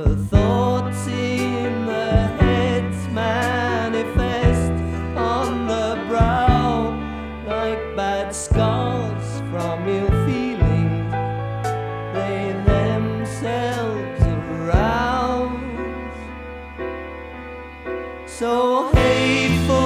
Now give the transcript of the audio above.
The thoughts in the heads manifest on the brow like bad scars from ill feeling. They themselves arouse. So hateful